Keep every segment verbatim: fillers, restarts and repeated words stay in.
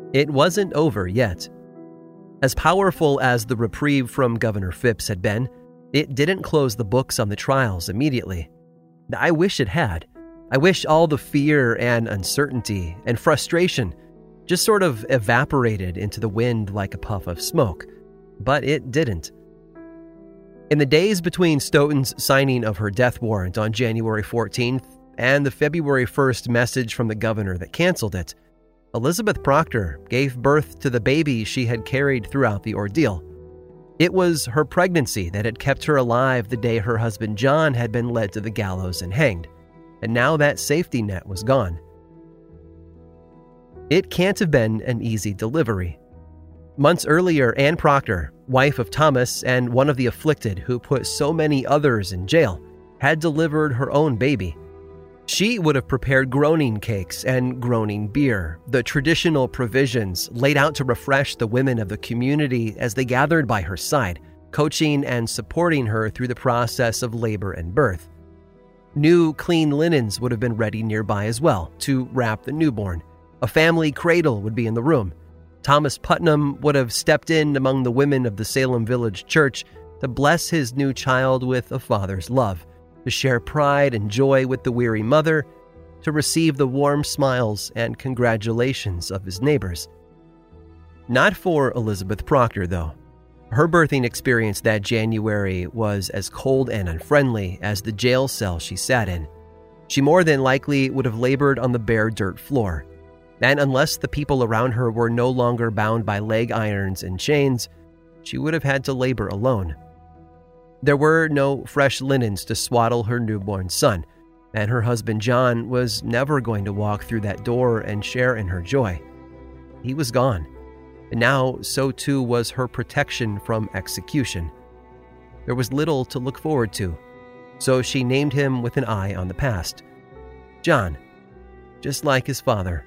It wasn't over yet. As powerful as the reprieve from Governor Phipps had been, it didn't close the books on the trials immediately. I wish it had. I wish all the fear and uncertainty and frustration just sort of evaporated into the wind like a puff of smoke, but it didn't. In the days between Stoughton's signing of her death warrant on January fourteenth and the February first message from the governor that canceled it, Elizabeth Proctor gave birth to the baby she had carried throughout the ordeal. It was her pregnancy that had kept her alive the day her husband John had been led to the gallows and hanged, and now that safety net was gone. It can't have been an easy delivery. Months earlier, Anne Proctor, wife of Thomas and one of the afflicted who put so many others in jail, had delivered her own baby. She would have prepared groaning cakes and groaning beer, the traditional provisions laid out to refresh the women of the community as they gathered by her side, coaching and supporting her through the process of labor and birth. New, clean linens would have been ready nearby as well to wrap the newborn. A family cradle would be in the room. Thomas Putnam would have stepped in among the women of the Salem Village Church to bless his new child with a father's love, to share pride and joy with the weary mother, to receive the warm smiles and congratulations of his neighbors. Not for Elizabeth Proctor, though. Her birthing experience that January was as cold and unfriendly as the jail cell she sat in. She more than likely would have labored on the bare dirt floor. And unless the people around her were no longer bound by leg irons and chains, she would have had to labor alone. There were no fresh linens to swaddle her newborn son, and her husband John was never going to walk through that door and share in her joy. He was gone, and now so too was her protection from execution. There was little to look forward to, so she named him with an eye on the past. John, just like his father.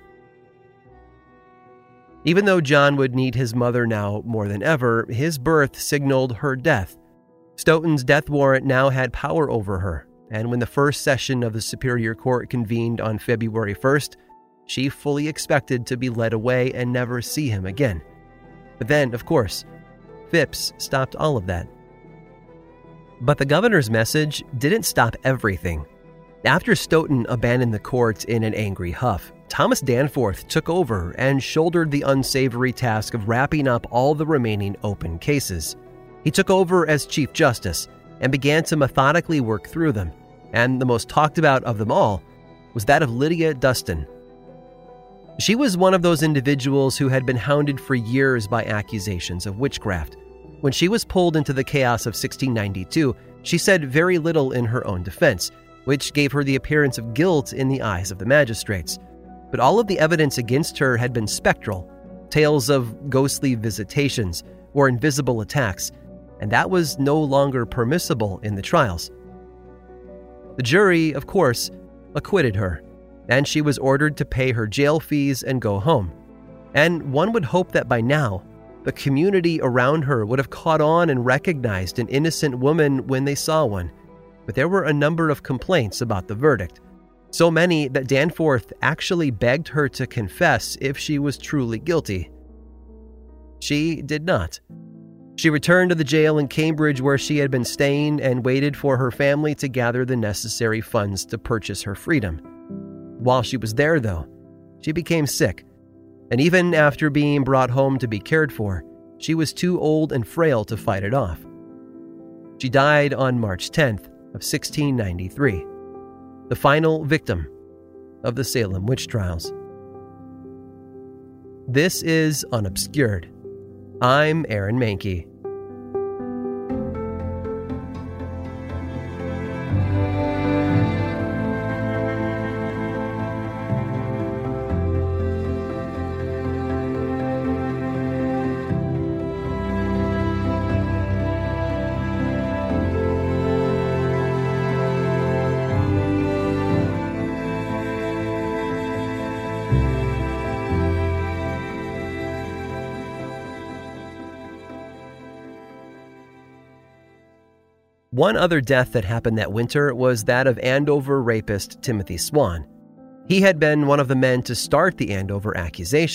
Even though John would need his mother now more than ever, his birth signaled her death. Stoughton's death warrant now had power over her, and when the first session of the Superior Court convened on February first, she fully expected to be led away and never see him again. But then, of course, Phipps stopped all of that. But the governor's message didn't stop everything. After Stoughton abandoned the court in an angry huff, Thomas Danforth took over and shouldered the unsavory task of wrapping up all the remaining open cases. He took over as Chief Justice and began to methodically work through them, and the most talked about of them all was that of Lydia Dustin. She was one of those individuals who had been hounded for years by accusations of witchcraft. When she was pulled into the chaos of sixteen ninety-two, she said very little in her own defense, which gave her the appearance of guilt in the eyes of the magistrates. But all of the evidence against her had been spectral, tales of ghostly visitations or invisible attacks, and that was no longer permissible in the trials. The jury, of course, acquitted her, and she was ordered to pay her jail fees and go home. And one would hope that by now, the community around her would have caught on and recognized an innocent woman when they saw one. But there were a number of complaints about the verdict. So many that Danforth actually begged her to confess if she was truly guilty. She did not. She returned to the jail in Cambridge where she had been staying and waited for her family to gather the necessary funds to purchase her freedom. While she was there, though, she became sick, and even after being brought home to be cared for, she was too old and frail to fight it off. She died on March tenth of sixteen ninety-three, the final victim of the Salem witch trials. This is Unobscured. I'm Aaron Mahnke. One other death that happened that winter was that of Andover rapist Timothy Swan. He had been one of the men to start the Andover accusations,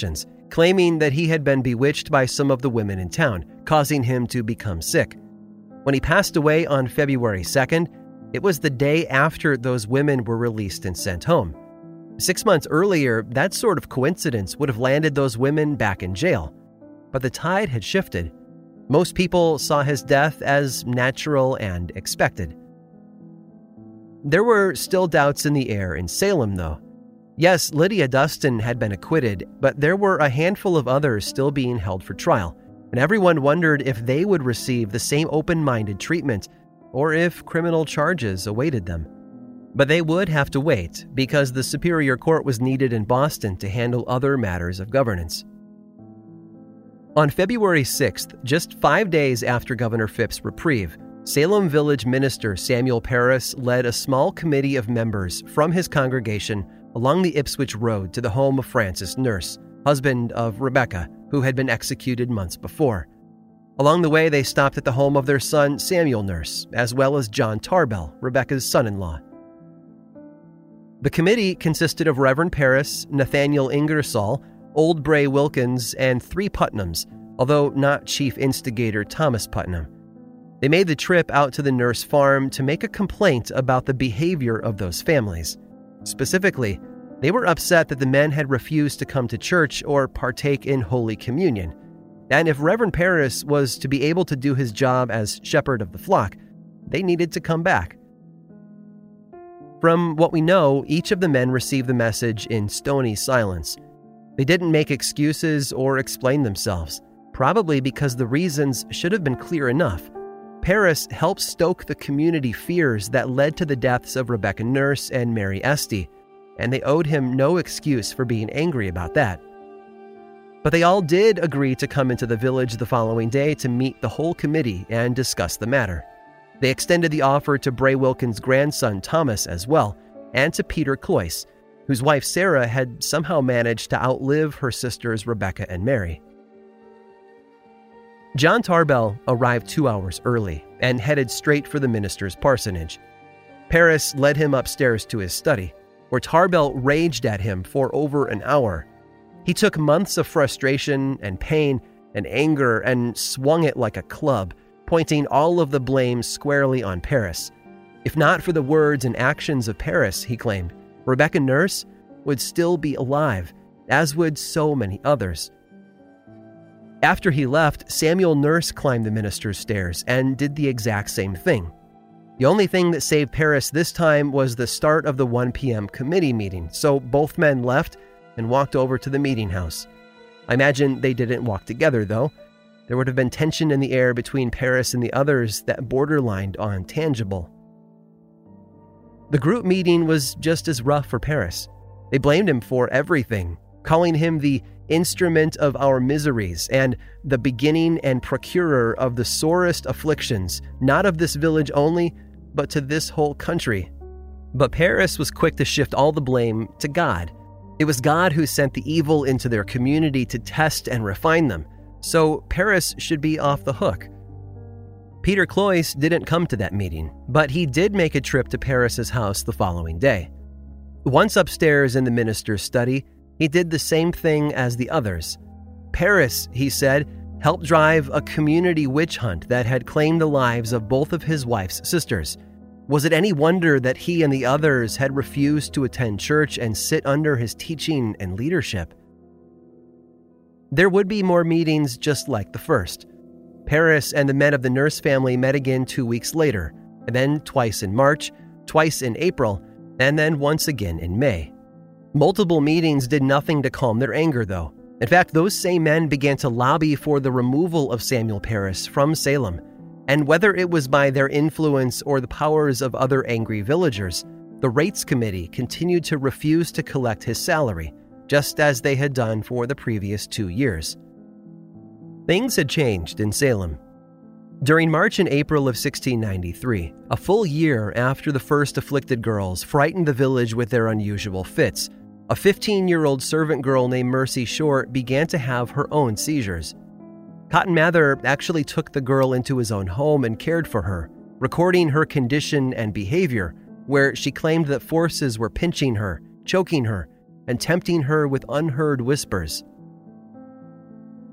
claiming that he had been bewitched by some of the women in town, causing him to become sick. When he passed away on February second, it was the day after those women were released and sent home. Six months earlier, that sort of coincidence would have landed those women back in jail. But the tide had shifted. Most people saw his death as natural and expected. There were still doubts in the air in Salem, though. Yes, Lydia Dustin had been acquitted, but there were a handful of others still being held for trial, and everyone wondered if they would receive the same open-minded treatment or if criminal charges awaited them. But they would have to wait because the Superior Court was needed in Boston to handle other matters of governance. On February sixth, just five days after Governor Phipp's reprieve, Salem Village Minister Samuel Parris led a small committee of members from his congregation along the Ipswich Road to the home of Francis Nurse, husband of Rebecca, who had been executed months before. Along the way, they stopped at the home of their son Samuel Nurse, as well as John Tarbell, Rebecca's son-in-law. The committee consisted of Reverend Parris, Nathaniel Ingersoll, Old Bray Wilkins, and three Putnams, although not chief instigator Thomas Putnam. They made the trip out to the Nurse farm to make a complaint about the behavior of those families. Specifically, they were upset that the men had refused to come to church or partake in Holy Communion. And if Reverend Parris was to be able to do his job as shepherd of the flock, they needed to come back. From what we know, each of the men received the message in stony silence. They didn't make excuses or explain themselves, probably because the reasons should have been clear enough. Parris helped stoke the community fears that led to the deaths of Rebecca Nurse and Mary Estey, and they owed him no excuse for being angry about that. But they all did agree to come into the village the following day to meet the whole committee and discuss the matter. They extended the offer to Bray Wilkins' grandson Thomas as well, and to Peter Cloyce, whose wife Sarah had somehow managed to outlive her sisters Rebecca and Mary. John Tarbell arrived two hours early and headed straight for the minister's parsonage. Parris led him upstairs to his study, where Tarbell raged at him for over an hour. He took months of frustration and pain and anger and swung it like a club, pointing all of the blame squarely on Parris. If not for the words and actions of Parris, he claimed, Rebecca Nurse would still be alive, as would so many others. After he left, Samuel Nurse climbed the minister's stairs and did the exact same thing. The only thing that saved Parris this time was the start of the one p.m. committee meeting, so both men left and walked over to the meeting house. I imagine they didn't walk together, though. There would have been tension in the air between Parris and the others that borderlined on tangible. The group meeting was just as rough for Parris. They blamed him for everything, calling him the instrument of our miseries and the beginning and procurer of the sorest afflictions, not of this village only, but to this whole country. But Parris was quick to shift all the blame to God. It was God who sent the evil into their community to test and refine them, so Parris should be off the hook. Peter Cloyce didn't come to that meeting, but he did make a trip to Parris's house the following day. Once upstairs in the minister's study, he did the same thing as the others. Parris, he said, helped drive a community witch hunt that had claimed the lives of both of his wife's sisters. Was it any wonder that he and the others had refused to attend church and sit under his teaching and leadership? There would be more meetings just like the first. Parris and the men of the Nurse family met again two weeks later, and then twice in March, twice in April, and then once again in May. Multiple meetings did nothing to calm their anger, though. In fact, those same men began to lobby for the removal of Samuel Parris from Salem, and whether it was by their influence or the powers of other angry villagers, the Rates Committee continued to refuse to collect his salary, just as they had done for the previous two years. Things had changed in Salem. During March and April of sixteen ninety-three, a full year after the first afflicted girls frightened the village with their unusual fits, a fifteen-year-old servant girl named Mercy Short began to have her own seizures. Cotton Mather actually took the girl into his own home and cared for her, recording her condition and behavior, where she claimed that forces were pinching her, choking her, and tempting her with unheard whispers.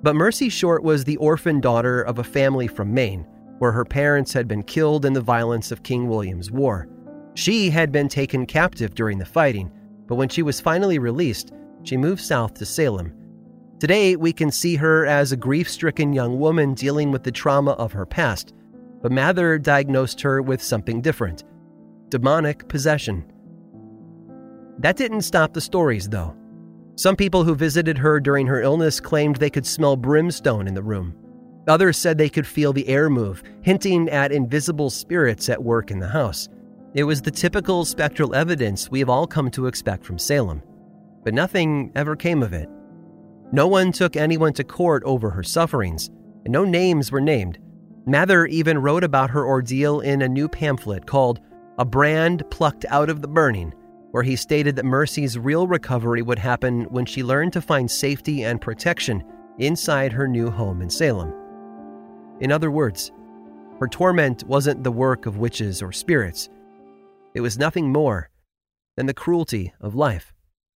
But Mercy Short was the orphan daughter of a family from Maine, where her parents had been killed in the violence of King William's War. She had been taken captive during the fighting, but when she was finally released, she moved south to Salem. Today, we can see her as a grief-stricken young woman dealing with the trauma of her past, but Mather diagnosed her with something different: demonic possession. That didn't stop the stories, though. Some people who visited her during her illness claimed they could smell brimstone in the room. Others said they could feel the air move, hinting at invisible spirits at work in the house. It was the typical spectral evidence we have all come to expect from Salem. But nothing ever came of it. No one took anyone to court over her sufferings, and no names were named. Mather even wrote about her ordeal in a new pamphlet called A Brand Plucked Out of the Burning, where he stated that Mercy's real recovery would happen when she learned to find safety and protection inside her new home in Salem. In other words, her torment wasn't the work of witches or spirits. It was nothing more than the cruelty of life.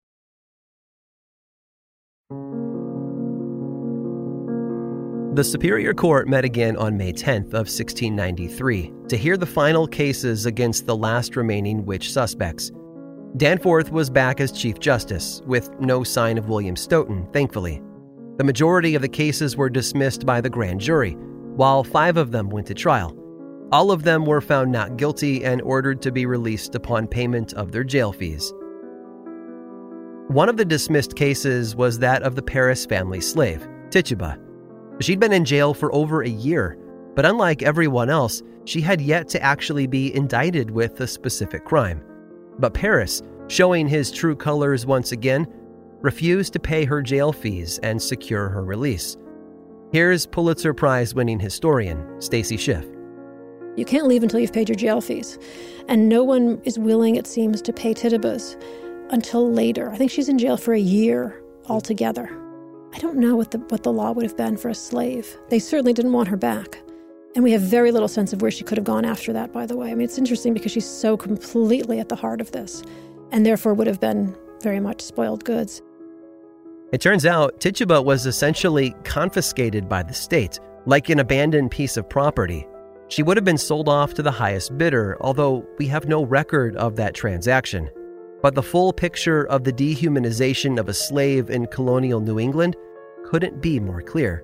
The Superior Court met again on May tenth of sixteen ninety-three to hear the final cases against the last remaining witch suspects. Danforth was back as Chief Justice, with no sign of William Stoughton, thankfully. The majority of the cases were dismissed by the grand jury, while five of them went to trial. All of them were found not guilty and ordered to be released upon payment of their jail fees. One of the dismissed cases was that of the Parris family slave, Tituba. She'd been in jail for over a year, but unlike everyone else, she had yet to actually be indicted with a specific crime. But Parris, showing his true colors once again, refused to pay her jail fees and secure her release. Here's Pulitzer Prize-winning historian Stacy Schiff. You can't leave until you've paid your jail fees. And no one is willing, it seems, to pay Tituba's until later. I think she's in jail for a year altogether. I don't know what the what the law would have been for a slave. They certainly didn't want her back. And we have very little sense of where she could have gone after that, by the way. I mean, it's interesting because she's so completely at the heart of this, and therefore would have been very much spoiled goods. It turns out Tituba was essentially confiscated by the state, like an abandoned piece of property. She would have been sold off to the highest bidder, although we have no record of that transaction. But the full picture of the dehumanization of a slave in colonial New England couldn't be more clear.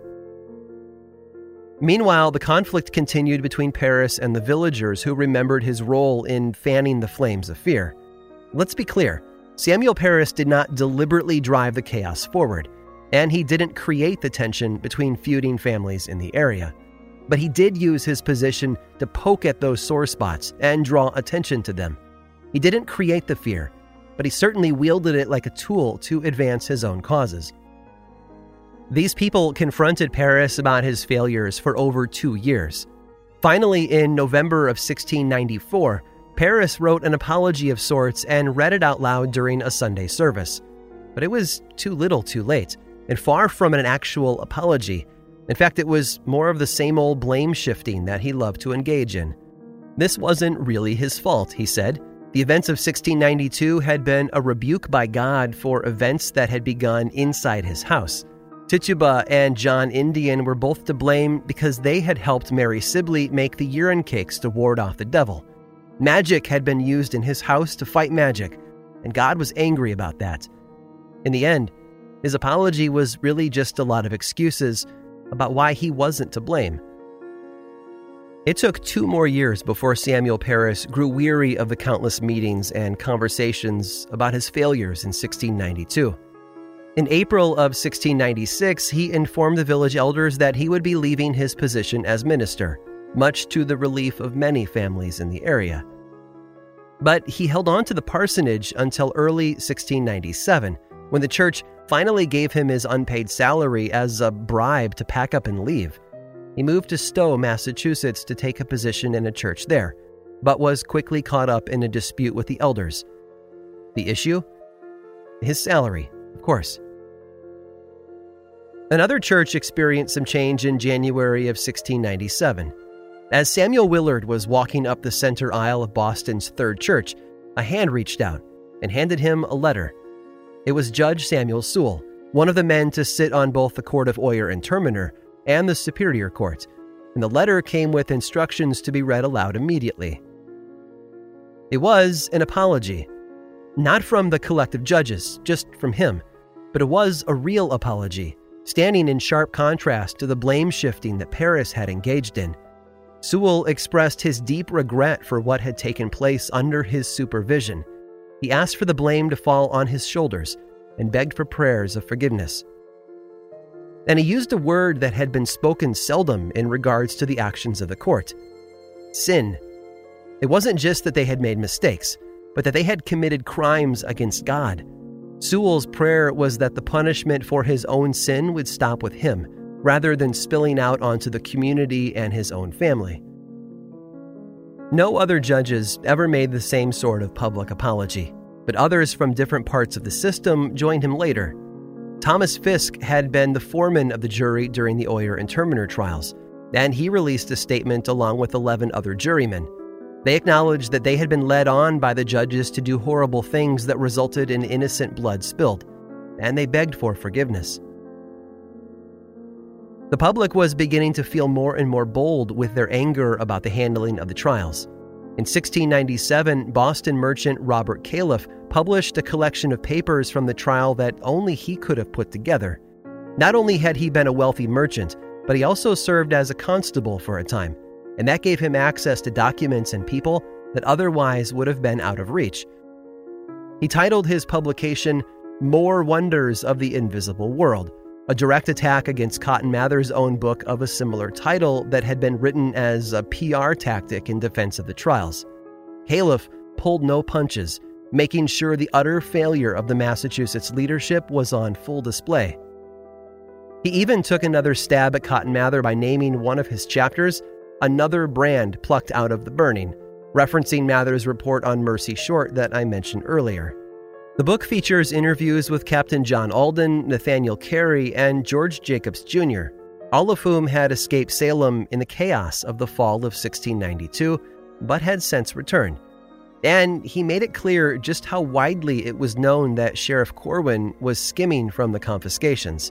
Meanwhile, the conflict continued between Parris and the villagers who remembered his role in fanning the flames of fear. Let's be clear, Samuel Parris did not deliberately drive the chaos forward, and he didn't create the tension between feuding families in the area. But he did use his position to poke at those sore spots and draw attention to them. He didn't create the fear, but he certainly wielded it like a tool to advance his own causes. These people confronted Parris about his failures for over two years. Finally, in November of sixteen ninety-four, Parris wrote an apology of sorts and read it out loud during a Sunday service. But it was too little too late, and far from an actual apology. In fact, it was more of the same old blame shifting that he loved to engage in. This wasn't really his fault, he said. The events of sixteen ninety-two had been a rebuke by God for events that had begun inside his house. Tituba and John Indian were both to blame because they had helped Mary Sibley make the urine cakes to ward off the devil. Magic had been used in his house to fight magic, and God was angry about that. In the end, his apology was really just a lot of excuses about why he wasn't to blame. It took two more years before Samuel Parris grew weary of the countless meetings and conversations about his failures in sixteen ninety-two. In April of sixteen ninety-six, he informed the village elders that he would be leaving his position as minister, much to the relief of many families in the area. But he held on to the parsonage until early sixteen ninety-seven, when the church finally gave him his unpaid salary as a bribe to pack up and leave. He moved to Stowe, Massachusetts to take a position in a church there, but was quickly caught up in a dispute with the elders. The issue? His salary, of course. Another church experienced some change in January of sixteen ninety-seven. As Samuel Willard was walking up the center aisle of Boston's Third Church, a hand reached out and handed him a letter. It was Judge Samuel Sewell, one of the men to sit on both the Court of Oyer and Terminer and the Superior Court, and the letter came with instructions to be read aloud immediately. It was an apology, not from the collective judges, just from him, but it was a real apology, standing in sharp contrast to the blame-shifting that Parris had engaged in. Sewell expressed his deep regret for what had taken place under his supervision. He asked for the blame to fall on his shoulders and begged for prayers of forgiveness. And he used a word that had been spoken seldom in regards to the actions of the court: sin. It wasn't just that they had made mistakes, but that they had committed crimes against God. Sewell's prayer was that the punishment for his own sin would stop with him, rather than spilling out onto the community and his own family. No other judges ever made the same sort of public apology, but others from different parts of the system joined him later. Thomas Fisk had been the foreman of the jury during the Oyer and Terminer trials, and he released a statement along with eleven other jurymen. They acknowledged that they had been led on by the judges to do horrible things that resulted in innocent blood spilled, and they begged for forgiveness. The public was beginning to feel more and more bold with their anger about the handling of the trials. In sixteen ninety-seven, Boston merchant Robert Califf published a collection of papers from the trial that only he could have put together. Not only had he been a wealthy merchant, but he also served as a constable for a time, and that gave him access to documents and people that otherwise would have been out of reach. He titled his publication More Wonders of the Invisible World, a direct attack against Cotton Mather's own book of a similar title that had been written as a P R tactic in defense of the trials. Califf pulled no punches, making sure the utter failure of the Massachusetts leadership was on full display. He even took another stab at Cotton Mather by naming one of his chapters Another Brand Plucked Out of the Burning, referencing Mather's report on Mercy Short that I mentioned earlier. The book features interviews with Captain John Alden, Nathaniel Carey, and George Jacobs Junior, all of whom had escaped Salem in the chaos of the fall of sixteen ninety-two, but had since returned. And he made it clear just how widely it was known that Sheriff Corwin was skimming from the confiscations.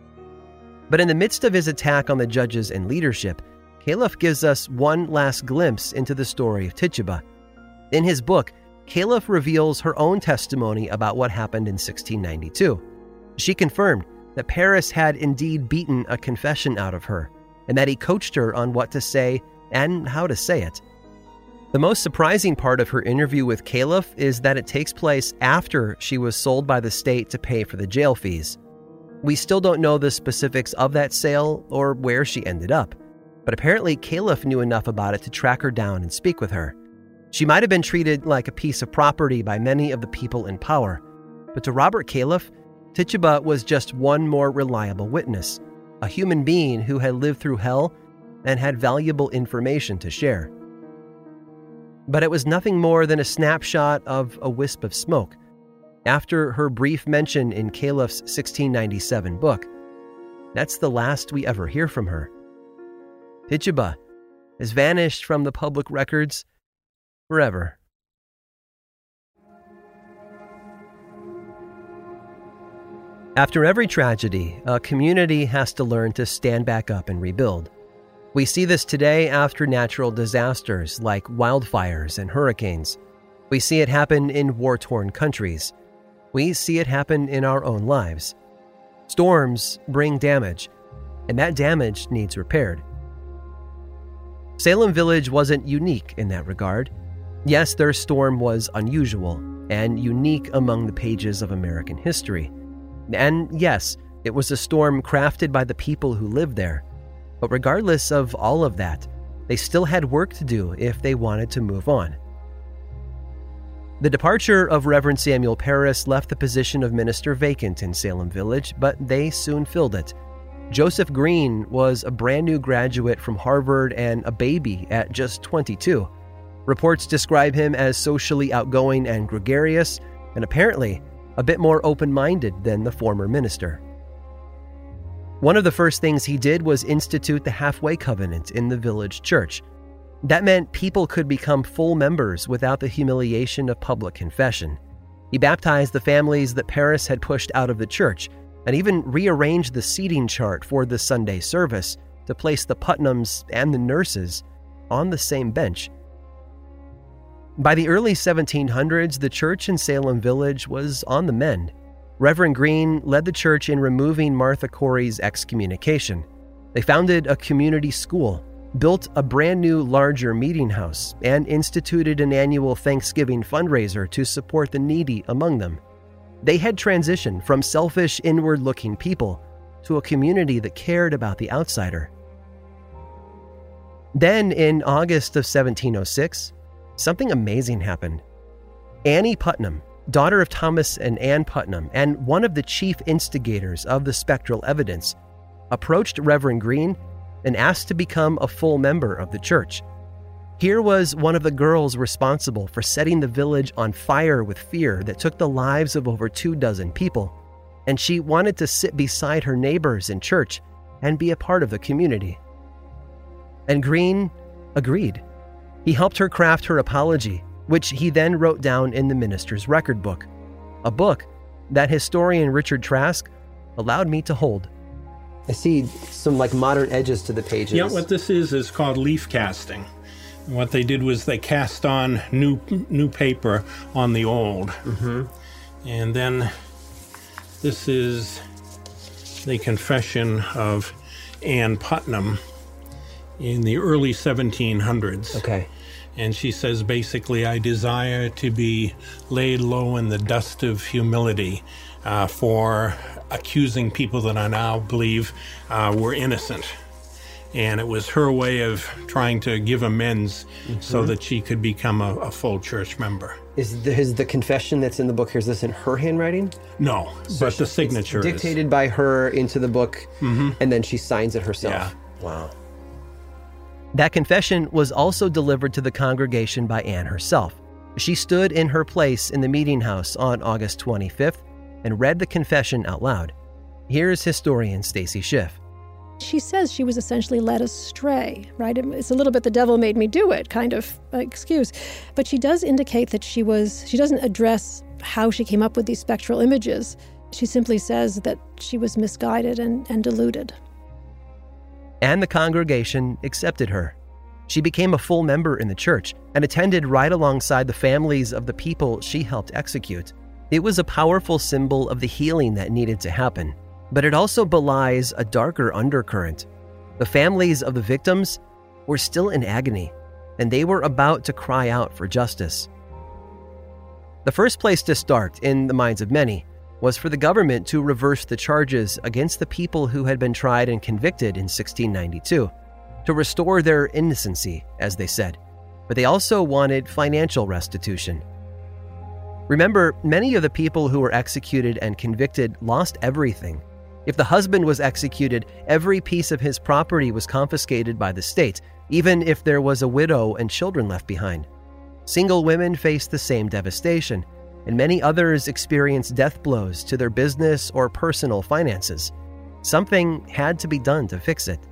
But in the midst of his attack on the judges and leadership, Califf gives us one last glimpse into the story of Tituba. In his book, Califf reveals her own testimony about what happened in sixteen ninety-two. She confirmed that Parris had indeed beaten a confession out of her, and that he coached her on what to say and how to say it. The most surprising part of her interview with Califf is that it takes place after she was sold by the state to pay for the jail fees. We still don't know the specifics of that sale or where she ended up, but apparently Califf knew enough about it to track her down and speak with her. She might have been treated like a piece of property by many of the people in power, but to Robert Califf, Tituba was just one more reliable witness, a human being who had lived through hell and had valuable information to share. But it was nothing more than a snapshot of a wisp of smoke. After her brief mention in Califf's sixteen ninety-seven book, that's the last we ever hear from her. Tituba has vanished from the public records forever. After every tragedy, a community has to learn to stand back up and rebuild. We see this today after natural disasters like wildfires and hurricanes. We see it happen in war-torn countries. We see it happen in our own lives. Storms bring damage, and that damage needs repaired. Salem Village wasn't unique in that regard. Yes, their storm was unusual and unique among the pages of American history. And yes, it was a storm crafted by the people who lived there. But regardless of all of that, they still had work to do if they wanted to move on. The departure of Reverend Samuel Parris left the position of minister vacant in Salem Village, but they soon filled it. Joseph Green was a brand new graduate from Harvard and a baby at just twenty-two. Reports describe him as socially outgoing and gregarious, and apparently a bit more open-minded than the former minister. One of the first things he did was institute the halfway covenant in the village church. That meant people could become full members without the humiliation of public confession. He baptized the families that Parris had pushed out of the church, and even rearranged the seating chart for the Sunday service to place the Putnams and the nurses on the same bench. By the early seventeen hundreds, the church in Salem Village was on the mend. Reverend Green led the church in removing Martha Corey's excommunication. They founded a community school, built a brand new, larger meeting house, and instituted an annual Thanksgiving fundraiser to support the needy among them. They had transitioned from selfish, inward-looking people to a community that cared about the outsider. Then, in August of seventeen oh six, something amazing happened. Annie Putnam, daughter of Thomas and Ann Putnam, and one of the chief instigators of the spectral evidence, approached Reverend Green and asked to become a full member of the church. Here was one of the girls responsible for setting the village on fire with fear that took the lives of over two dozen people, and she wanted to sit beside her neighbors in church and be a part of the community. And Green agreed. He helped her craft her apology, which he then wrote down in the minister's record book, a book that historian Richard Trask allowed me to hold. I see some like modern edges to the pages. Yeah, what this is is called leaf casting. And what they did was they cast on new new paper on the old. Mm-hmm. And then this is the confession of Ann Putnam in the early seventeen hundreds. Okay. And she says, basically, I desire to be laid low in the dust of humility uh, for accusing people that I now believe uh, were innocent. And it was her way of trying to give amends mm-hmm. so that she could become a, a full church member. Is the, is the confession that's in the book here, is this in her handwriting? No, so but she, the signature it's dictated is. by her into the book, mm-hmm. and then she signs it herself. Yeah. Wow. That confession was also delivered to the congregation by Anne herself. She stood in her place in the meeting house on August twenty-fifth and read the confession out loud. Here's historian Stacy Schiff. She says she was essentially led astray, right? It's a little bit the devil made me do it kind of excuse. But she does indicate that she was, she doesn't address how she came up with these spectral images. She simply says that she was misguided and, and deluded. And the congregation accepted her. She became a full member in the church and attended right alongside the families of the people she helped execute. It was a powerful symbol of the healing that needed to happen, but it also belies a darker undercurrent. The families of the victims were still in agony, and they were about to cry out for justice. The first place to start, in the minds of many, was for the government to reverse the charges against the people who had been tried and convicted in sixteen ninety-two, to restore their innocency, as they said, but they also wanted financial restitution. Remember, many of the people who were executed and convicted lost everything. If the husband was executed, every piece of his property was confiscated by the state, even if there was a widow and children left behind. Single women faced the same devastation, and many others experienced death blows to their business or personal finances. Something had to be done to fix it.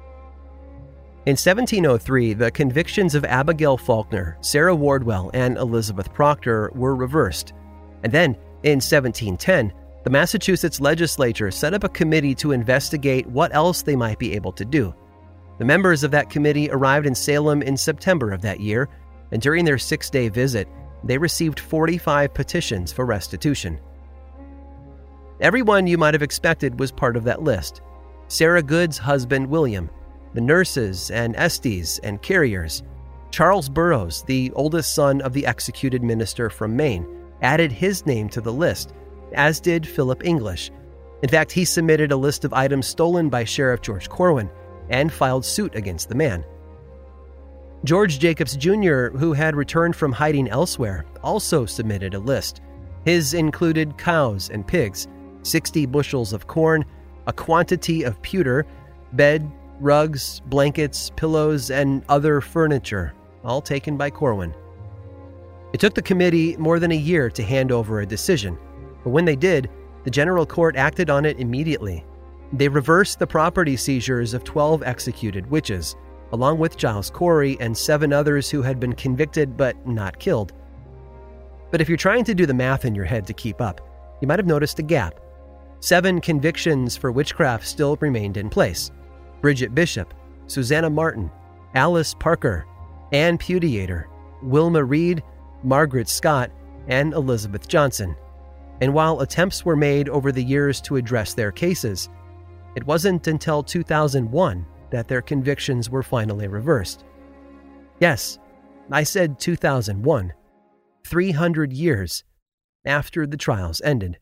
In seventeen oh three, the convictions of Abigail Faulkner, Sarah Wardwell, and Elizabeth Proctor were reversed. And then, in seventeen ten, the Massachusetts legislature set up a committee to investigate what else they might be able to do. The members of that committee arrived in Salem in September of that year, and during their six-day visit, they received forty-five petitions for restitution. Everyone you might have expected was part of that list. Sarah Good's husband, William, the nurses and Estes and carriers. Charles Burroughs, the oldest son of the executed minister from Maine, added his name to the list, as did Philip English. In fact, he submitted a list of items stolen by Sheriff George Corwin and filed suit against the man. George Jacobs Junior, who had returned from hiding elsewhere, also submitted a list. His included cows and pigs, sixty bushels of corn, a quantity of pewter, bed, rugs, blankets, pillows, and other furniture, all taken by Corwin. It took the committee more than a year to hand over a decision, but when they did, the General Court acted on it immediately. They reversed the property seizures of twelve executed witches, along with Giles Corey and seven others who had been convicted but not killed. But if you're trying to do the math in your head to keep up, you might have noticed a gap. Seven convictions for witchcraft still remained in place: Bridget Bishop, Susanna Martin, Alice Parker, Ann Pudeator, Wilma Reed, Margaret Scott, and Elizabeth Johnson. And while attempts were made over the years to address their cases, it wasn't until two thousand one that their convictions were finally reversed. Yes, I said two thousand one, three hundred years after the trials ended.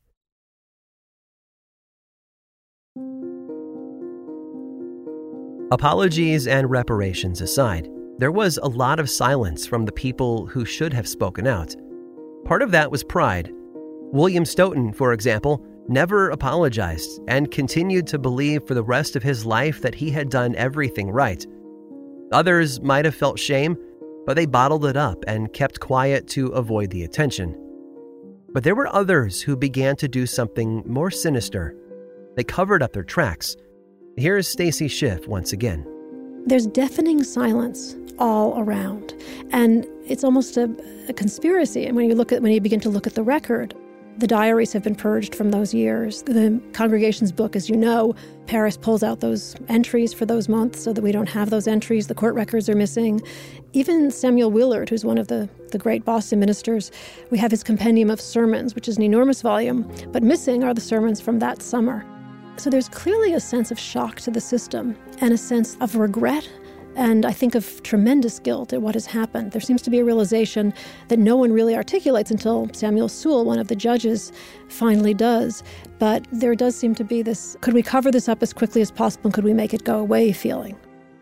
Apologies and reparations aside, there was a lot of silence from the people who should have spoken out. Part of that was pride. William Stoughton, for example, never apologized and continued to believe for the rest of his life that he had done everything right. Others might have felt shame, but they bottled it up and kept quiet to avoid the attention. But there were others who began to do something more sinister. They covered up their tracks. Here's Stacy Schiff once again. There's deafening silence all around, and it's almost a, a conspiracy. And when you look at when you begin to look at the record, the diaries have been purged from those years. The congregation's book, as you know, Paris pulls out those entries for those months so that we don't have those entries. The court records are missing. Even Samuel Willard, who's one of the, the great Boston ministers, we have his compendium of sermons, which is an enormous volume, but missing are the sermons from that summer. So there's clearly a sense of shock to the system and a sense of regret, and I think of tremendous guilt at what has happened. There seems to be a realization that no one really articulates until Samuel Sewall, one of the judges, finally does. But there does seem to be this, could we cover this up as quickly as possible and could we make it go away feeling?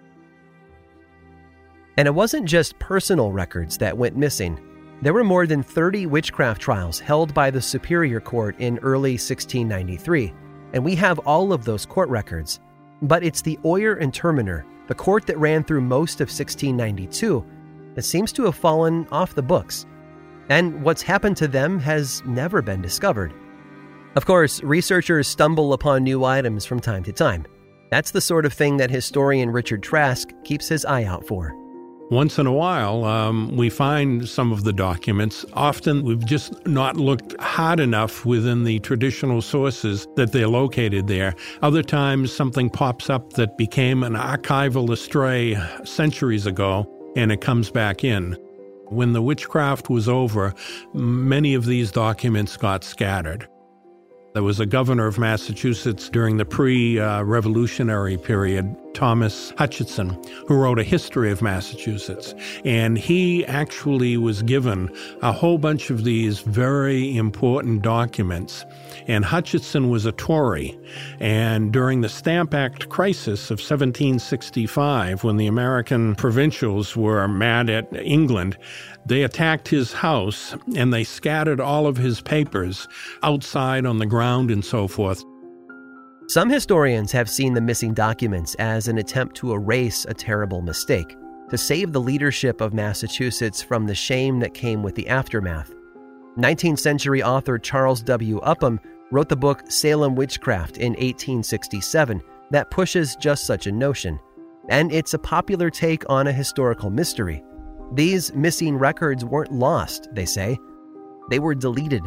And it wasn't just personal records that went missing. There were more than thirty witchcraft trials held by the Superior Court in early sixteen ninety-three, and we have all of those court records. But it's the Oyer and Terminer, the court that ran through most of sixteen ninety-two, that seems to have fallen off the books. And what's happened to them has never been discovered. Of course, researchers stumble upon new items from time to time. That's the sort of thing that historian Richard Trask keeps his eye out for. Once in a while, um, we find some of the documents. Often we've just not looked hard enough within the traditional sources that they're located there. Other times something pops up that became an archival astray centuries ago, and it comes back in. When the witchcraft was over, many of these documents got scattered. There was a governor of Massachusetts during the pre-revolutionary period, Thomas Hutchinson, who wrote a history of Massachusetts. And he actually was given a whole bunch of these very important documents. And Hutchinson was a Tory. And during the Stamp Act crisis of seventeen sixty-five, when the American provincials were mad at England, they attacked his house and they scattered all of his papers outside on the ground and so forth. Some historians have seen the missing documents as an attempt to erase a terrible mistake, to save the leadership of Massachusetts from the shame that came with the aftermath. nineteenth century author Charles W. Upham wrote the book Salem Witchcraft in eighteen sixty-seven that pushes just such a notion, and it's a popular take on a historical mystery. These missing records weren't lost, they say. They were deleted.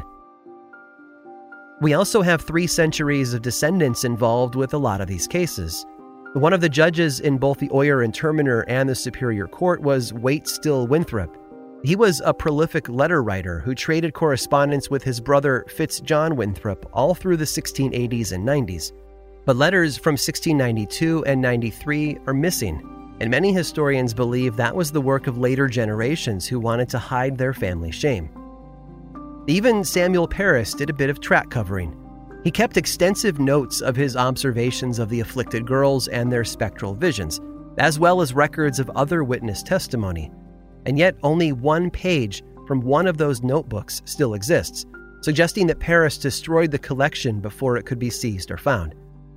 We also have three centuries of descendants involved with a lot of these cases. One of the judges in both the Oyer and Terminer and the Superior Court was Waite Still Winthrop. He was a prolific letter writer who traded correspondence with his brother Fitzjohn Winthrop all through the sixteen eighties and nineties. But letters from sixteen ninety-two and ninety-three are missing, and many historians believe that was the work of later generations who wanted to hide their family shame. Even Samuel Parris did a bit of track covering. He kept extensive notes of his observations of the afflicted girls and their spectral visions, as well as records of other witness testimony. And yet only one page from one of those notebooks still exists, suggesting that Parris destroyed the collection before it could be seized or found.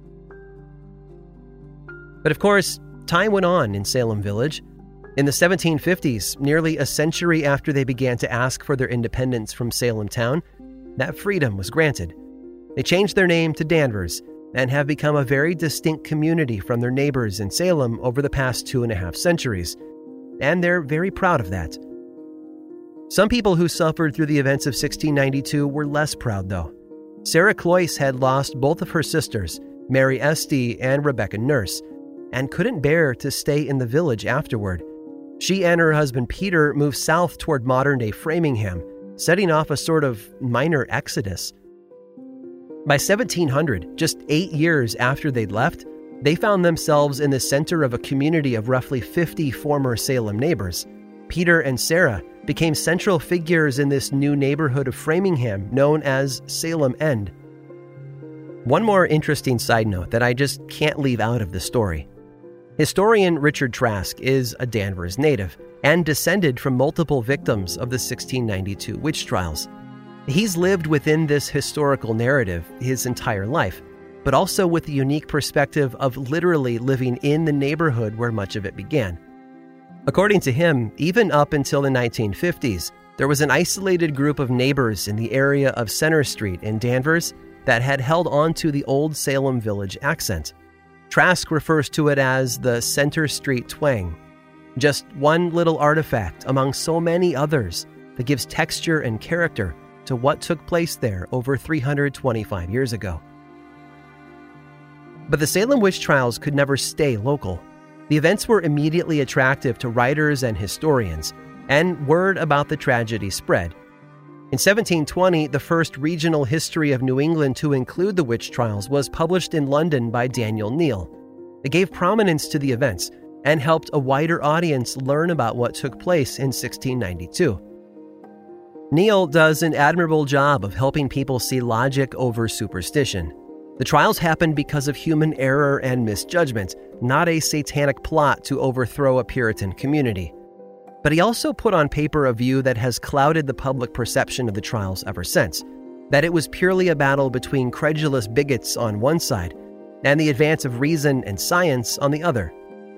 But of course, time went on in Salem Village. In the seventeen fifties, nearly a century after they began to ask for their independence from Salem town, that freedom was granted. They changed their name to Danvers and have become a very distinct community from their neighbors in Salem over the past two and a half centuries. And they're very proud of that. Some people who suffered through the events of sixteen ninety-two were less proud, though. Sarah Cloyce had lost both of her sisters, Mary Esty and Rebecca Nurse, and couldn't bear to stay in the village afterward. She and her husband Peter moved south toward modern-day Framingham, setting off a sort of minor exodus. By seventeen hundred, just eight years after they'd left, they found themselves in the center of a community of roughly fifty former Salem neighbors. Peter and Sarah became central figures in this new neighborhood of Framingham known as Salem End. One more interesting side note that I just can't leave out of the story. Historian Richard Trask is a Danvers native and descended from multiple victims of the sixteen ninety-two witch trials. He's lived within this historical narrative his entire life, but also with the unique perspective of literally living in the neighborhood where much of it began. According to him, even up until the nineteen fifties, there was an isolated group of neighbors in the area of Center Street in Danvers that had held on to the old Salem Village accent. Trask refers to it as the Center Street twang, just one little artifact among so many others that gives texture and character to what took place there over three hundred twenty-five years ago. But the Salem witch trials could never stay local. The events were immediately attractive to writers and historians, and word about the tragedy spread. In seventeen twenty, the first regional history of New England to include the witch trials was published in London by Daniel Neal. It gave prominence to the events and helped a wider audience learn about what took place in sixteen ninety-two. Neal does an admirable job of helping people see logic over superstition. The trials happened because of human error and misjudgment, not a satanic plot to overthrow a Puritan community. But he also put on paper a view that has clouded the public perception of the trials ever since, that it was purely a battle between credulous bigots on one side and the advance of reason and science on the other.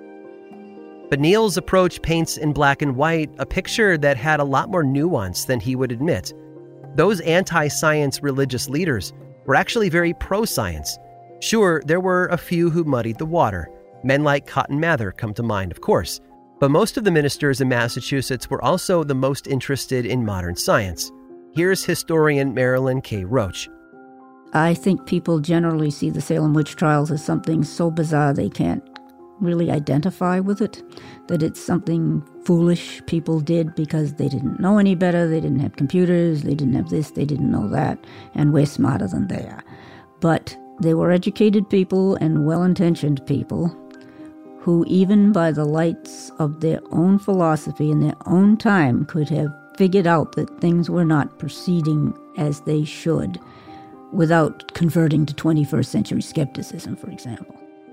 But Neal's approach paints in black and white a picture that had a lot more nuance than he would admit. Those anti-science religious leaders were actually very pro-science. Sure, there were a few who muddied the water. Men like Cotton Mather come to mind, of course. But most of the ministers in Massachusetts were also the most interested in modern science. Here's historian Marilyn K. Roach. I think people generally see the Salem witch trials as something so bizarre they can't really identify with it, that it's something foolish people did because they didn't know any better, they didn't have computers, they didn't have this, they didn't know that, and we're smarter than they are. But they were educated people and well-intentioned people who, even by the lights of their own philosophy in their own time, could have figured out that things were not proceeding as they should without converting to twenty-first century skepticism, for example.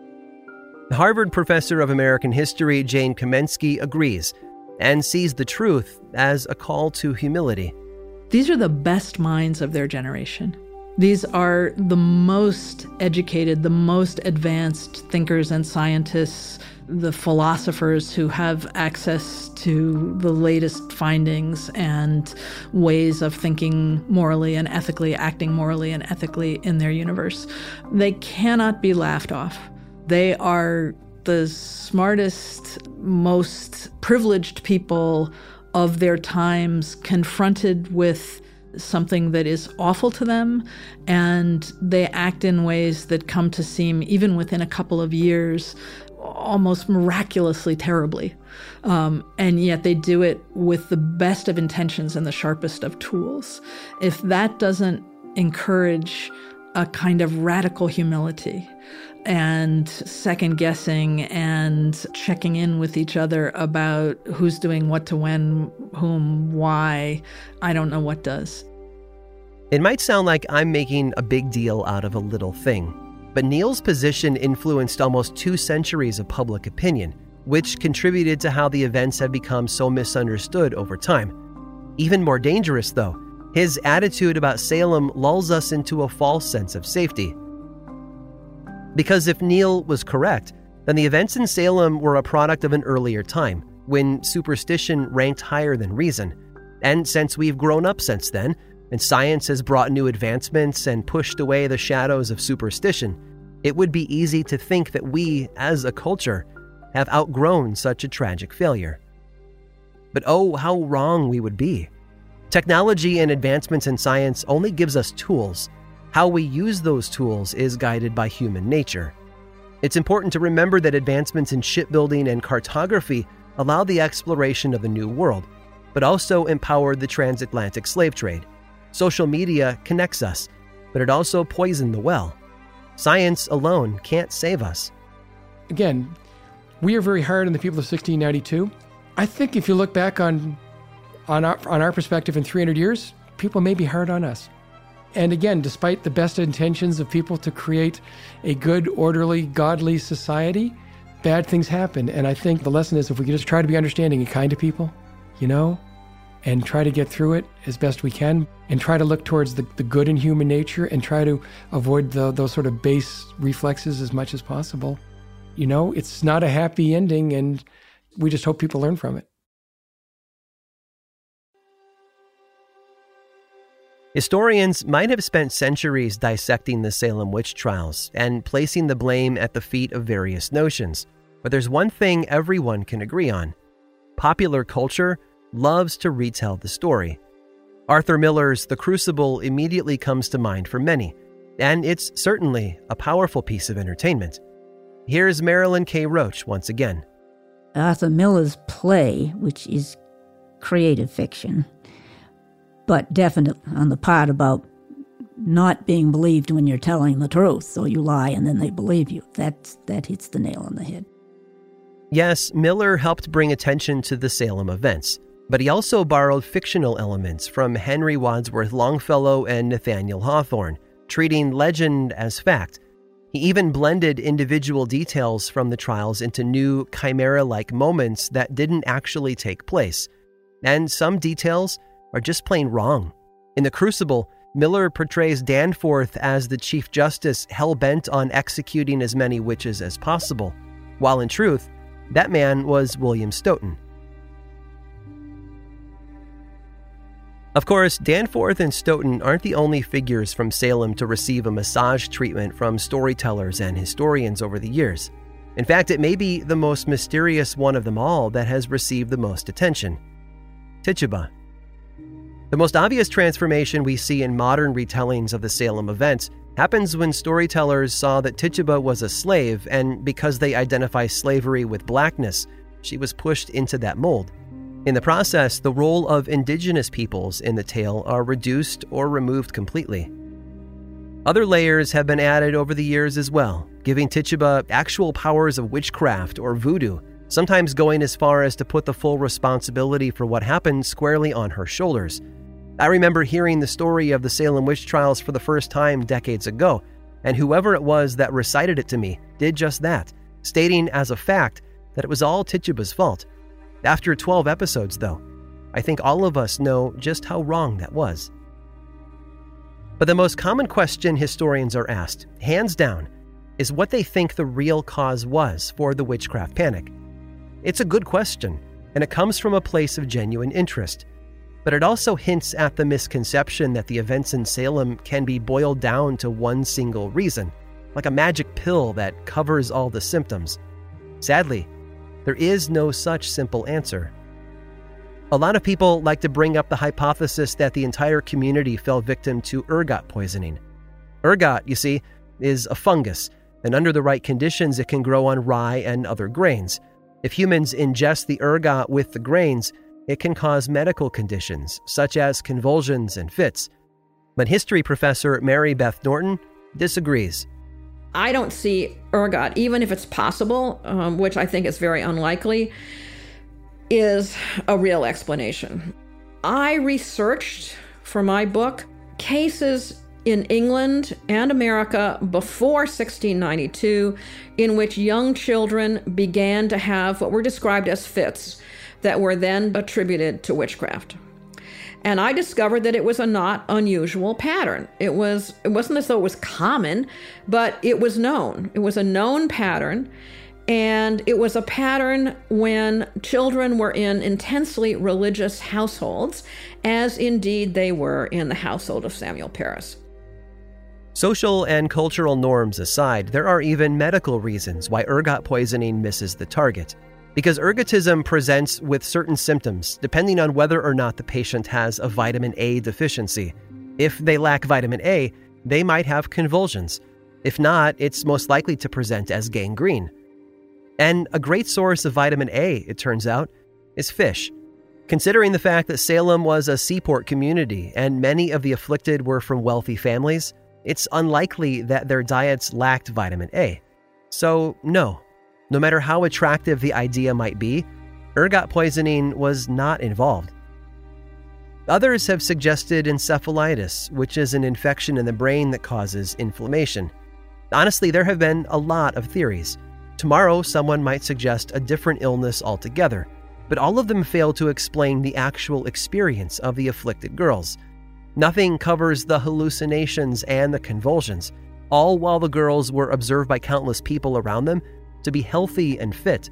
The Harvard professor of American history, Jane Kamensky, agrees and sees the truth as a call to humility. These are the best minds of their generation. These are the most educated, the most advanced thinkers and scientists, the philosophers who have access to the latest findings and ways of thinking morally and ethically, acting morally and ethically in their universe. They cannot be laughed off. They are the smartest, most privileged people of their times, confronted with something that is awful to them, and they act in ways that come to seem, even within a couple of years, almost miraculously terribly. Um, and yet they do it with the best of intentions and the sharpest of tools. If that doesn't encourage a kind of radical humility and second guessing and checking in with each other about who's doing what to when, whom, why, I don't know what does. It might sound like I'm making a big deal out of a little thing, but Neal's position influenced almost two centuries of public opinion, which contributed to how the events have become so misunderstood over time. Even more dangerous, though, his attitude about Salem lulls us into a false sense of safety. Because if Neal was correct, then the events in Salem were a product of an earlier time, when superstition ranked higher than reason. And since we've grown up since then, and science has brought new advancements and pushed away the shadows of superstition, it would be easy to think that we, as a culture, have outgrown such a tragic failure. But oh, how wrong we would be. Technology and advancements in science only gives us tools. How we use those tools is guided by human nature. It's important to remember that advancements in shipbuilding and cartography allowed the exploration of the New World, but also empowered the transatlantic slave trade. Social media connects us, but it also poisoned the well. Science alone can't save us. Again, we are very hard on the people of sixteen ninety-two. I think if you look back on, on, our, on our perspective in three hundred years, people may be hard on us. And again, despite the best intentions of people to create a good, orderly, godly society, bad things happen. And I think the lesson is if we can just try to be understanding and kind to people, you know, and try to get through it as best we can, and try to look towards the, the good in human nature and try to avoid the, those sort of base reflexes as much as possible. You know, it's not a happy ending, and we just hope people learn from it. Historians might have spent centuries dissecting the Salem witch trials and placing the blame at the feet of various notions. But there's one thing everyone can agree on. Popular culture loves to retell the story. Arthur Miller's The Crucible immediately comes to mind for many, and it's certainly a powerful piece of entertainment. Here's Marilyn K. Roach once again. Arthur Miller's play, which is creative fiction, but definitely on the part about not being believed when you're telling the truth, so you lie and then they believe you. That's, that hits the nail on the head. Yes, Miller helped bring attention to the Salem events, but he also borrowed fictional elements from Henry Wadsworth Longfellow and Nathaniel Hawthorne, treating legend as fact. He even blended individual details from the trials into new chimera-like moments that didn't actually take place. And some details are just plain wrong. In The Crucible, Miller portrays Danforth as the Chief Justice hell-bent on executing as many witches as possible, while in truth, that man was William Stoughton. Of course, Danforth and Stoughton aren't the only figures from Salem to receive a massage treatment from storytellers and historians over the years. In fact, it may be the most mysterious one of them all that has received the most attention. Tituba. The most obvious transformation we see in modern retellings of the Salem events happens when storytellers saw that Tituba was a slave, and because they identify slavery with blackness, she was pushed into that mold. In the process, the role of indigenous peoples in the tale are reduced or removed completely. Other layers have been added over the years as well, giving Tituba actual powers of witchcraft or voodoo, sometimes going as far as to put the full responsibility for what happened squarely on her shoulders. I remember hearing the story of the Salem witch trials for the first time decades ago, and whoever it was that recited it to me did just that, stating as a fact that it was all Tituba's fault. After twelve episodes, though, I think all of us know just how wrong that was. But the most common question historians are asked, hands down, is what they think the real cause was for the witchcraft panic. It's a good question, and it comes from a place of genuine interest. But it also hints at the misconception that the events in Salem can be boiled down to one single reason, like a magic pill that covers all the symptoms. Sadly, there is no such simple answer. A lot of people like to bring up the hypothesis that the entire community fell victim to ergot poisoning. Ergot, you see, is a fungus, and under the right conditions it can grow on rye and other grains. If humans ingest the ergot with the grains, it can cause medical conditions, such as convulsions and fits. But history professor Mary Beth Norton disagrees. I don't see ergot, even if it's possible, um, which I think is very unlikely, is a real explanation. I researched for my book cases in England and America before sixteen ninety-two in which young children began to have what were described as fits that were then attributed to witchcraft. And I discovered that it was a not unusual pattern. It was, it wasn't as though it was common, but it was known. It was a known pattern, and it was a pattern when children were in intensely religious households, as indeed they were in the household of Samuel Parris. Social and cultural norms aside, there are even medical reasons why ergot poisoning misses the target. Because ergotism presents with certain symptoms depending on whether or not the patient has a vitamin A deficiency. If they lack vitamin A, they might have convulsions. If not, it's most likely to present as gangrene. And a great source of vitamin A, it turns out, is fish. Considering the fact that Salem was a seaport community and many of the afflicted were from wealthy families, it's unlikely that their diets lacked vitamin A. So, no, no matter how attractive the idea might be, ergot poisoning was not involved. Others have suggested encephalitis, which is an infection in the brain that causes inflammation. Honestly, there have been a lot of theories. Tomorrow, someone might suggest a different illness altogether, but all of them fail to explain the actual experience of the afflicted girls. Nothing covers the hallucinations and the convulsions, all while the girls were observed by countless people around them to be healthy and fit.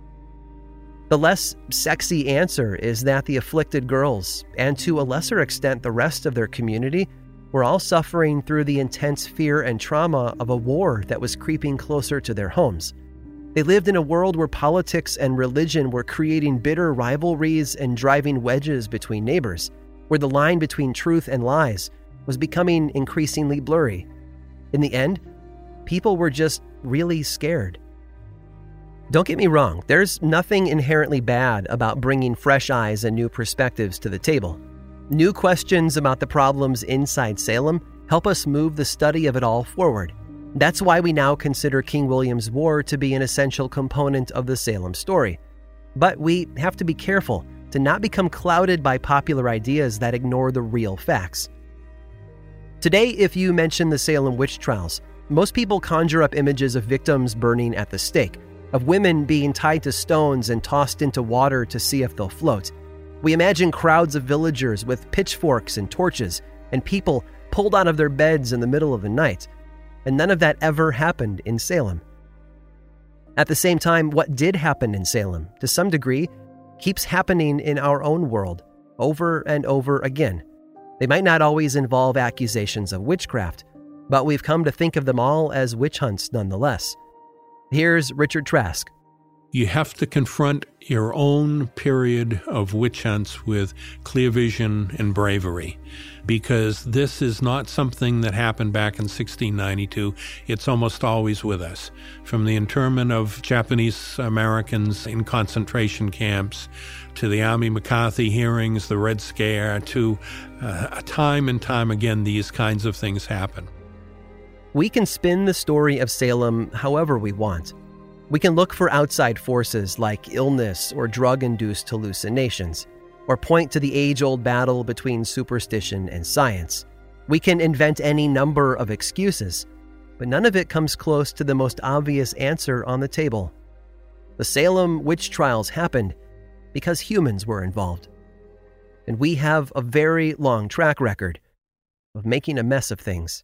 The less sexy answer is that the afflicted girls, and to a lesser extent the rest of their community, were all suffering through the intense fear and trauma of a war that was creeping closer to their homes. They lived in a world where politics and religion were creating bitter rivalries and driving wedges between neighbors, where the line between truth and lies was becoming increasingly blurry. In the end, people were just really scared. Don't get me wrong, there's nothing inherently bad about bringing fresh eyes and new perspectives to the table. New questions about the problems inside Salem help us move the study of it all forward. That's why we now consider King William's War to be an essential component of the Salem story. But we have to be careful to not become clouded by popular ideas that ignore the real facts. Today, if you mention the Salem witch trials, most people conjure up images of victims burning at the stake, of women being tied to stones and tossed into water to see if they'll float. We imagine crowds of villagers with pitchforks and torches, and people pulled out of their beds in the middle of the night. And none of that ever happened in Salem. At the same time, what did happen in Salem, to some degree, keeps happening in our own world, over and over again. They might not always involve accusations of witchcraft, but we've come to think of them all as witch hunts nonetheless. Here's Richard Trask. You have to confront your own period of witch hunts with clear vision and bravery, because this is not something that happened back in sixteen ninety-two. It's almost always with us. From the internment of Japanese Americans in concentration camps, to the Army McCarthy hearings, the Red Scare, to uh, time and time again, these kinds of things happen. We can spin the story of Salem however we want. We can look for outside forces like illness or drug-induced hallucinations, or point to the age-old battle between superstition and science. We can invent any number of excuses, but none of it comes close to the most obvious answer on the table. The Salem witch trials happened because humans were involved. And we have a very long track record of making a mess of things.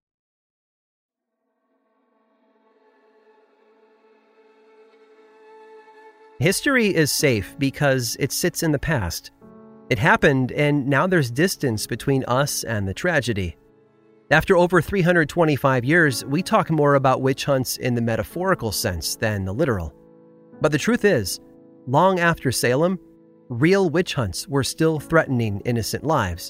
History is safe because it sits in the past. It happened, and now there's distance between us and the tragedy. After over three hundred twenty-five years, we talk more about witch hunts in the metaphorical sense than the literal. But the truth is, long after Salem, real witch hunts were still threatening innocent lives.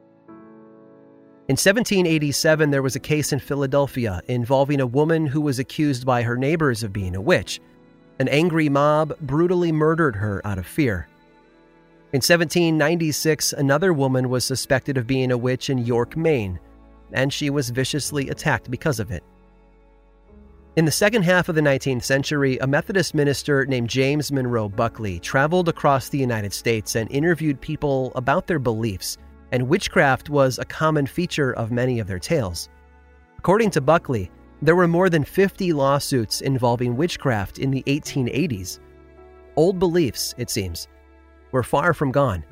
In seventeen eighty-seven, there was a case in Philadelphia involving a woman who was accused by her neighbors of being a witch. An angry mob brutally murdered her out of fear. In seventeen ninety-six, another woman was suspected of being a witch in York, Maine, and she was viciously attacked because of it. In the second half of the nineteenth century, a Methodist minister named James Monroe Buckley traveled across the United States and interviewed people about their beliefs, and witchcraft was a common feature of many of their tales. According to Buckley, there were more than fifty lawsuits involving witchcraft in the eighteen eighties. Old beliefs, it seems, were far from gone.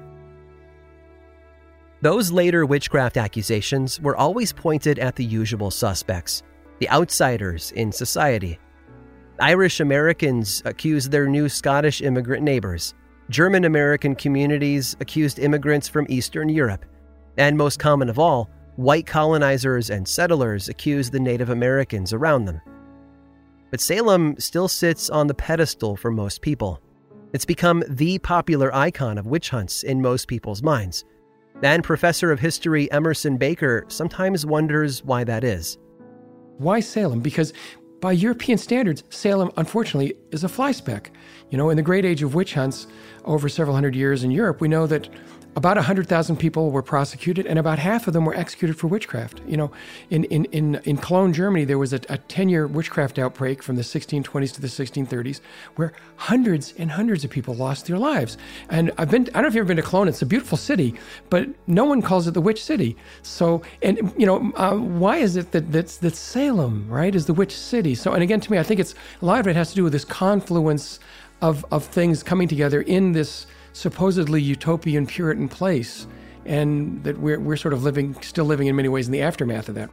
Those later witchcraft accusations were always pointed at the usual suspects, the outsiders in society. Irish Americans accused their new Scottish immigrant neighbors. German American communities accused immigrants from Eastern Europe. And most common of all, white colonizers and settlers accused the Native Americans around them. But Salem still sits on the pedestal for most people. It's become the popular icon of witch hunts in most people's minds. And professor of history Emerson Baker sometimes wonders why that is. Why Salem? Because by European standards, Salem, unfortunately, is a fly speck. You know, in the great age of witch hunts over several hundred years in Europe, we know that about one hundred thousand people were prosecuted, and about half of them were executed for witchcraft. You know, in, in, in, in Cologne, Germany, there was a, a ten-year witchcraft outbreak from the sixteen twenties to the sixteen thirties, where hundreds and hundreds of people lost their lives. And I've been, I don't know if you've ever been to Cologne, it's a beautiful city, but no one calls it the witch city. So, and, you know, uh, why is it that, that, that Salem, right, is the witch city? So, and again, to me, I think it's, a lot of it has to do with this confluence of, of things coming together in this supposedly utopian Puritan place, and that we're we're sort of living, still living in many ways in the aftermath of that.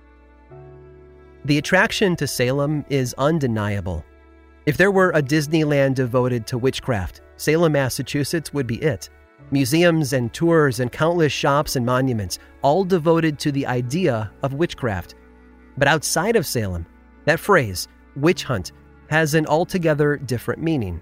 The attraction to Salem is undeniable. If there were a Disneyland devoted to witchcraft, Salem, Massachusetts would be it. Museums and tours and countless shops and monuments, all devoted to the idea of witchcraft. But outside of Salem, that phrase, witch hunt, has an altogether different meaning.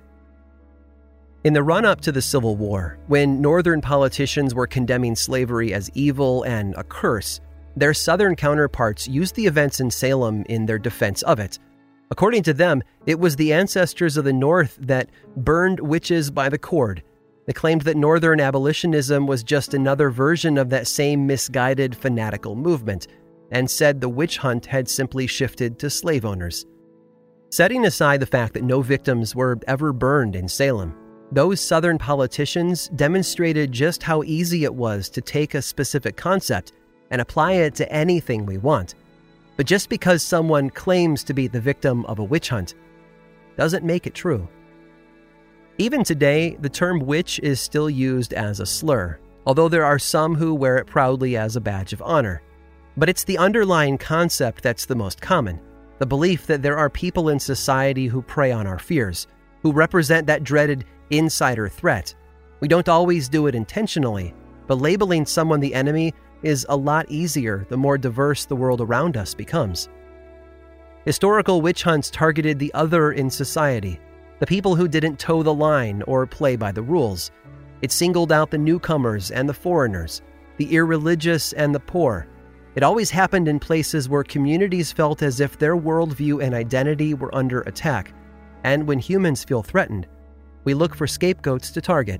In the run-up to the Civil War, when Northern politicians were condemning slavery as evil and a curse, their Southern counterparts used the events in Salem in their defense of it. According to them, it was the ancestors of the North that burned witches by the cord. They claimed that Northern abolitionism was just another version of that same misguided, fanatical movement, and said the witch hunt had simply shifted to slave owners. Setting aside the fact that no victims were ever burned in Salem, those Southern politicians demonstrated just how easy it was to take a specific concept and apply it to anything we want. But just because someone claims to be the victim of a witch hunt doesn't make it true. Even today, the term witch is still used as a slur, although there are some who wear it proudly as a badge of honor. But it's the underlying concept that's the most common, the belief that there are people in society who prey on our fears, who represent that dreaded insider threat. We don't always do it intentionally, but labeling someone the enemy is a lot easier the more diverse the world around us becomes. Historical witch hunts targeted the other in society, the people who didn't toe the line or play by the rules. It singled out the newcomers and the foreigners, the irreligious and the poor. It always happened in places where communities felt as if their worldview and identity were under attack. And when humans feel threatened, we look for scapegoats to target.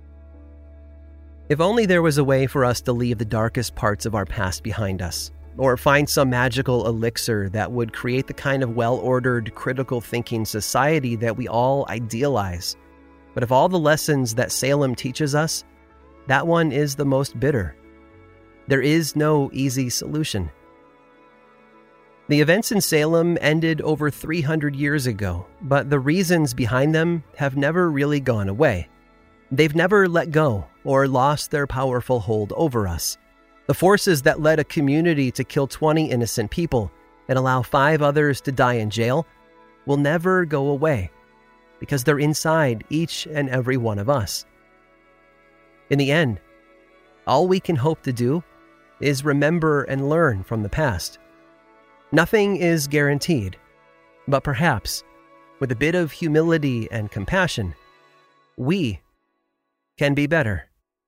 If only there was a way for us to leave the darkest parts of our past behind us, or find some magical elixir that would create the kind of well-ordered, critical thinking society that we all idealize. But of all the lessons that Salem teaches us, that one is the most bitter. There is no easy solution. The events in Salem ended over three hundred years ago, but the reasons behind them have never really gone away. They've never let go or lost their powerful hold over us. The forces that led a community to kill twenty innocent people and allow five others to die in jail will never go away because they're inside each and every one of us. In the end, all we can hope to do is remember and learn from the past. Nothing is guaranteed, but perhaps, with a bit of humility and compassion, we can be better.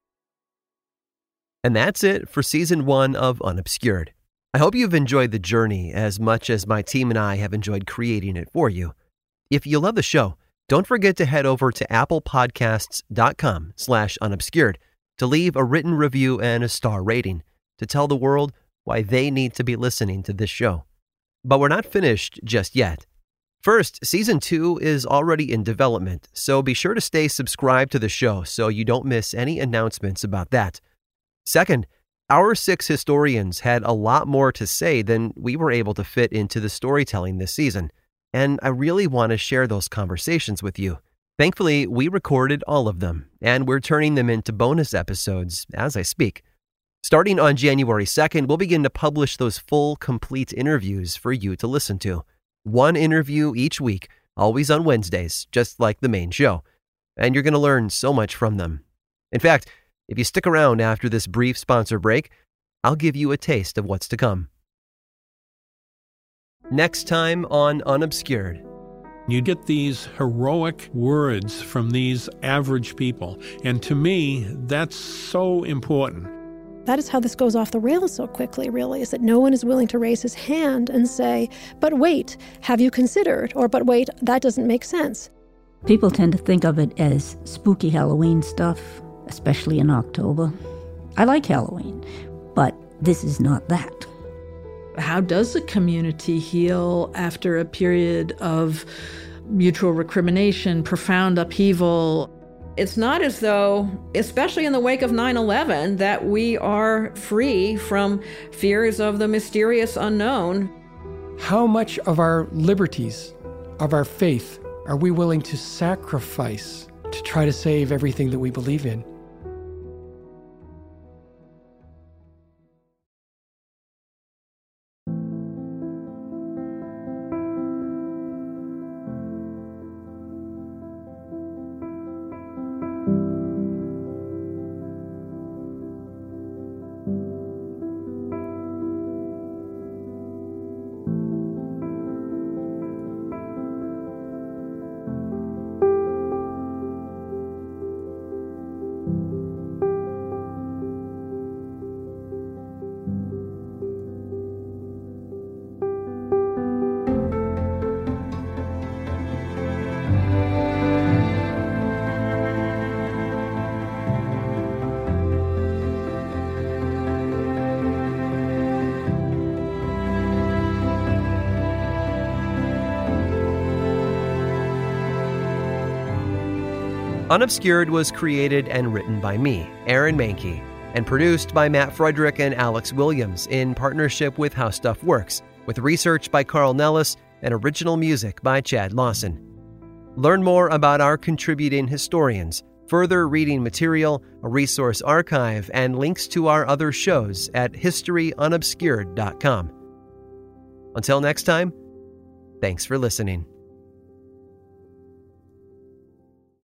And that's it for season one of Unobscured. I hope you've enjoyed the journey as much as my team and I have enjoyed creating it for you. If you love the show, don't forget to head over to applepodcasts.com slash unobscured to leave a written review and a star rating to tell the world why they need to be listening to this show. But we're not finished just yet. First, season two is already in development, so be sure to stay subscribed to the show so you don't miss any announcements about that. Second, our six historians had a lot more to say than we were able to fit into the storytelling this season, and I really want to share those conversations with you. Thankfully, we recorded all of them, and we're turning them into bonus episodes as I speak. Starting on January second, we'll begin to publish those full, complete interviews for you to listen to. One interview each week, always on Wednesdays, just like the main show. And you're going to learn so much from them. In fact, if you stick around after this brief sponsor break, I'll give you a taste of what's to come. Next time on Unobscured. You get these heroic words from these average people. And to me, that's so important. That is how this goes off the rails so quickly, really, is that no one is willing to raise his hand and say, but wait, have you considered? Or, but wait, that doesn't make sense. People tend to think of it as spooky Halloween stuff, especially in October. I like Halloween, but this is not that. How does a community heal after a period of mutual recrimination, profound upheaval? It's not as though, especially in the wake of nine eleven, that we are free from fears of the mysterious unknown. How much of our liberties, of our faith, are we willing to sacrifice to try to save everything that we believe in? Unobscured was created and written by me, Aaron Mahnke, and produced by Matt Frederick and Alex Williams in partnership with How Stuff Works, with research by Carl Nellis and original music by Chad Lawson. Learn more about our contributing historians, further reading material, a resource archive, and links to our other shows at history unobscured dot com. Until next time, thanks for listening.